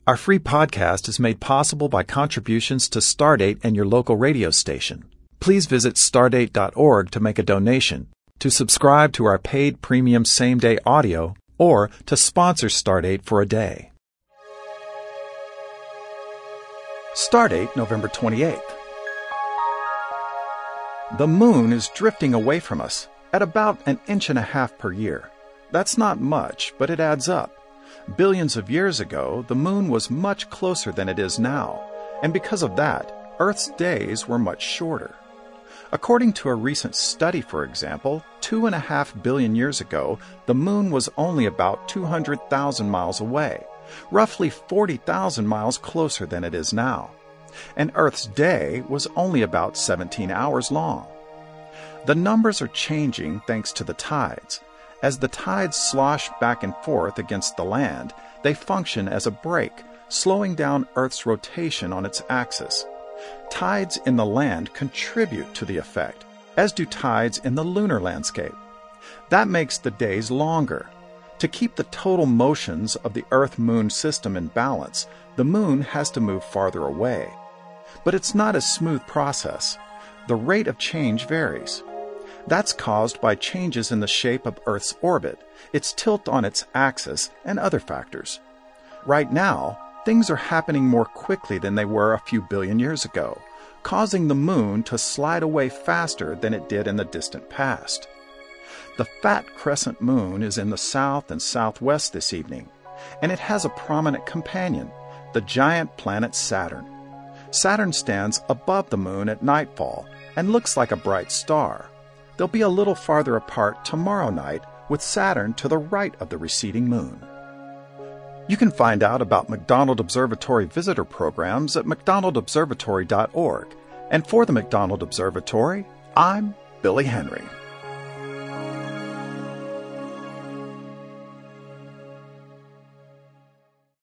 Our free podcast is made possible by contributions to Stardate and your local radio station. Please visit stardate.org to make a donation, to subscribe to our paid premium same-day audio, or to sponsor Stardate for a day. Stardate, November 28th. The moon is drifting away from us at about 1.5 inches per year. That's not much, but it adds up. Billions of years ago, the moon was much closer than it is now, and because of that, Earth's days were much shorter. According to a recent study, for example, 2.5 billion years ago, the moon was only about 200,000 miles away, roughly 40,000 miles closer than it is now. And Earth's day was only about 17 hours long. The numbers are changing thanks to the tides. As the tides slosh back and forth against the land, they function as a brake, slowing down Earth's rotation on its axis. Tides in the land contribute to the effect, as do tides in the lunar landscape. That makes the days longer. To keep the total motions of the Earth-Moon system in balance, the moon has to move farther away. But it's not a smooth process. The rate of change varies. That's caused by changes in the shape of Earth's orbit, its tilt on its axis, and other factors. Right now, things are happening more quickly than they were a few billion years ago, causing the moon to slide away faster than it did in the distant past. The fat crescent moon is in the south and southwest this evening, and it has a prominent companion, the giant planet Saturn. Saturn stands above the moon at nightfall and looks like a bright star. They'll be a little farther apart tomorrow night, with Saturn to the right of the receding moon. You can find out about McDonald Observatory visitor programs at mcdonaldobservatory.org. And for the McDonald Observatory, I'm Billy Henry.